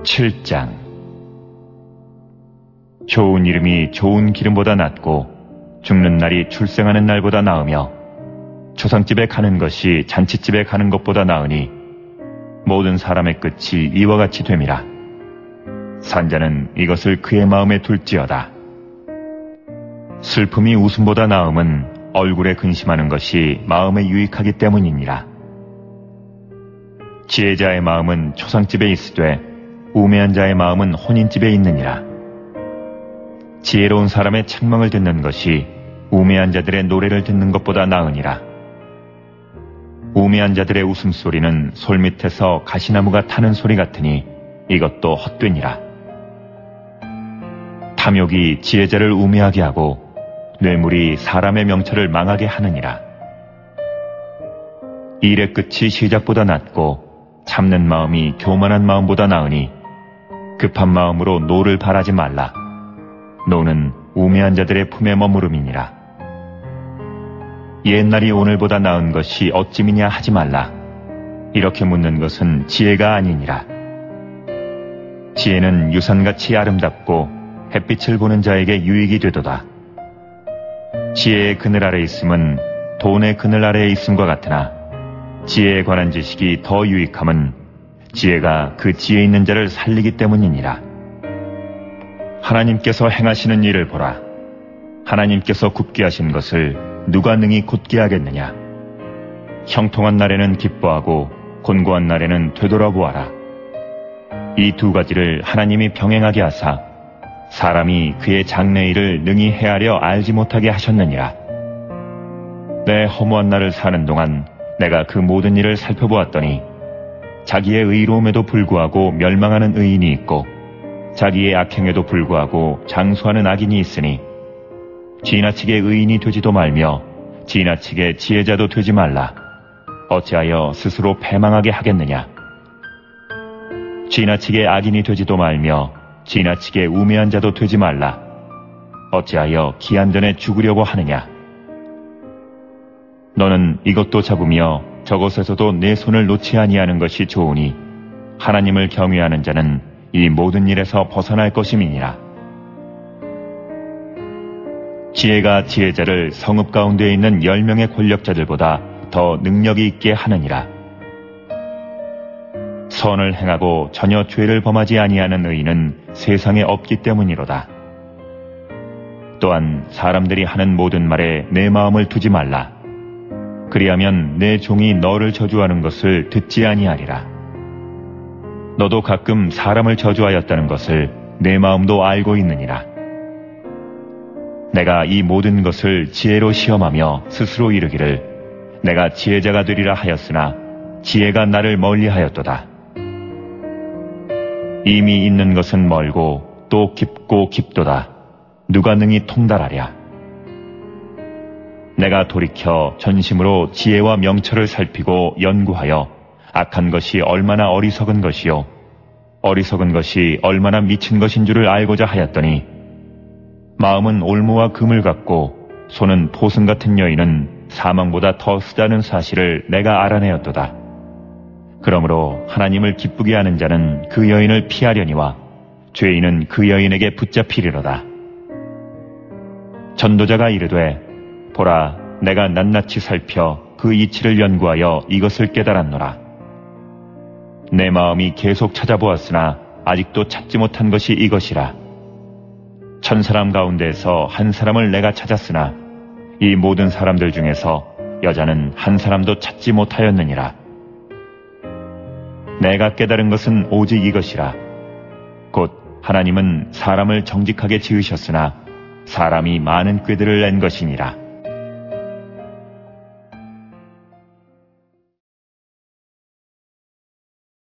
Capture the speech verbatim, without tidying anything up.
칠 장. 좋은 이름이 좋은 기름보다 낫고 죽는 날이 출생하는 날보다 나으며 초상집에 가는 것이 잔치집에 가는 것보다 나으니 모든 사람의 끝이 이와 같이 됨이라. 산자는 이것을 그의 마음에 둘지어다. 슬픔이 웃음보다 나음은 얼굴에 근심하는 것이 마음에 유익하기 때문이니라. 지혜자의 마음은 초상집에 있으되 우매한 자의 마음은 혼인집에 있느니라. 지혜로운 사람의 책망을 듣는 것이 우매한 자들의 노래를 듣는 것보다 나으니라. 우매한 자들의 웃음소리는 솔밑에서 가시나무가 타는 소리 같으니 이것도 헛되니라. 탐욕이 지혜자를 우매하게 하고 뇌물이 사람의 명철을 망하게 하느니라. 일의 끝이 시작보다 낫고 참는 마음이 교만한 마음보다 나으니 급한 마음으로 노를 바라지 말라. 노는 우매한 자들의 품에 머무름이니라. 옛날이 오늘보다 나은 것이 어찌미냐 하지 말라. 이렇게 묻는 것은 지혜가 아니니라. 지혜는 유산같이 아름답고 햇빛을 보는 자에게 유익이 되도다. 지혜의 그늘 아래 있음은 돈의 그늘 아래에 있음과 같으나 지혜에 관한 지식이 더 유익함은 지혜가 그 지혜 있는 자를 살리기 때문이니라. 하나님께서 행하시는 일을 보라. 하나님께서 굳게 하신 것을 누가 능히 곧게 하겠느냐. 형통한 날에는 기뻐하고 곤고한 날에는 되돌아보아라. 이 두 가지를 하나님이 병행하게 하사 사람이 그의 장래일을 능히 헤아려 알지 못하게 하셨느니라. 내 허무한 날을 사는 동안 내가 그 모든 일을 살펴보았더니 자기의 의로움에도 불구하고 멸망하는 의인이 있고 자기의 악행에도 불구하고 장수하는 악인이 있으니 지나치게 의인이 되지도 말며 지나치게 지혜자도 되지 말라. 어찌하여 스스로 패망하게 하겠느냐. 지나치게 악인이 되지도 말며 지나치게 우매한 자도 되지 말라. 어찌하여 기한 전에 죽으려고 하느냐. 너는 이것도 잡으며 저것에서도 내 손을 놓지 아니하는 것이 좋으니 하나님을 경외하는 자는 이 모든 일에서 벗어날 것임이니라. 지혜가 지혜자를 성읍 가운데 있는 열 명의 권력자들보다 더 능력이 있게 하느니라. 선을 행하고 전혀 죄를 범하지 아니하는 의인은 세상에 없기 때문이로다. 또한 사람들이 하는 모든 말에 내 마음을 두지 말라. 그리하면 내 종이 너를 저주하는 것을 듣지 아니하리라. 너도 가끔 사람을 저주하였다는 것을 내 마음도 알고 있느니라. 내가 이 모든 것을 지혜로 시험하며 스스로 이르기를 내가 지혜자가 되리라 하였으나 지혜가 나를 멀리하였도다. 이미 있는 것은 멀고 또 깊고 깊도다. 누가 능히 통달하랴. 내가 돌이켜 전심으로 지혜와 명철을 살피고 연구하여 악한 것이 얼마나 어리석은 것이요 어리석은 것이 얼마나 미친 것인 줄을 알고자 하였더니 마음은 올무와 금을 같고 손은 포승 같은 여인은 사망보다 더 쓰다는 사실을 내가 알아내었도다. 그러므로 하나님을 기쁘게 하는 자는 그 여인을 피하려니와 죄인은 그 여인에게 붙잡히리로다. 전도자가 이르되 보라, 내가 낱낱이 살펴 그 이치를 연구하여 이것을 깨달았노라. 내 마음이 계속 찾아보았으나 아직도 찾지 못한 것이 이것이라. 천 사람 가운데에서 한 사람을 내가 찾았으나 이 모든 사람들 중에서 여자는 한 사람도 찾지 못하였느니라. 내가 깨달은 것은 오직 이것이라. 곧 하나님은 사람을 정직하게 지으셨으나 사람이 많은 꾀들을 낸 것이니라.